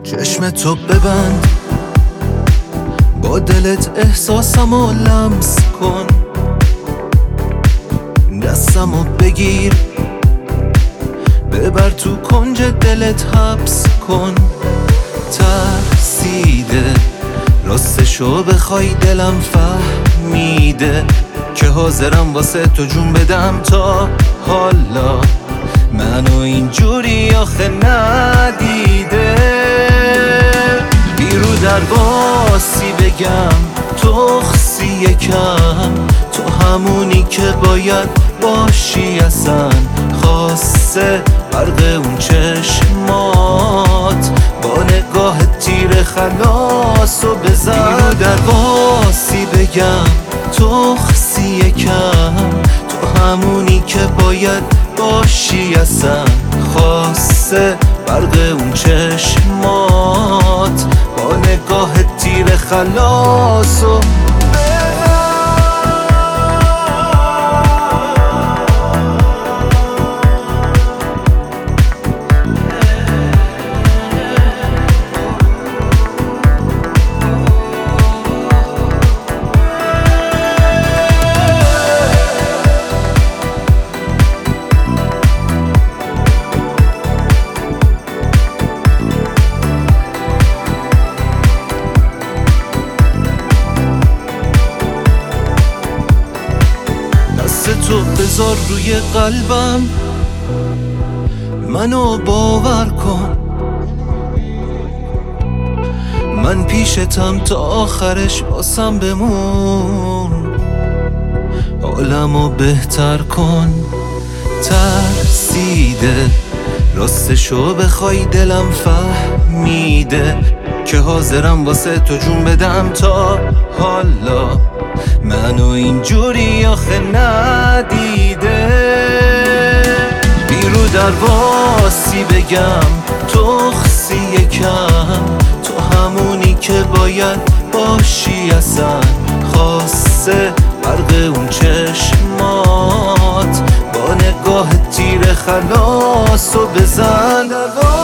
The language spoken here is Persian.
چشم تو ببند، با دلت احساسمو لمس کن، دستمو بگیر ببر تو کنج دلت حبس کن. ترسیده راستشو بخوای دلم فهمیده که حاضرم واسه تو جون بدم تا حالا منو اینجوری آخه ندیده. بیرو در باسی بگم تخسی یکم، تو همونی که باید باشی اصلا. خاصه برق اون چشمات با نگاه تیر خلاصو بزن. بیرو در باسی بگم تخسی یکم، تو همونی که باید باشی اصلا. خاصه برق اون چشمات با نگاه تیر خلاصو تو بذار روی قلبم، منو باور کن. من پیشتم تا آخرش واسم بمون، حالمو بهتر کن. ترسیده راستشو بخوای دلم فهمیده که حاضرم واسه تو جون بدم تا حالا منو اینجوری آخه ندیده. بیرو در واسی بگم تخسی یکم، تو همونی که باید باشی اصلا. خاصه برق اون چشمات با نگاه تیر خلاصو بزن.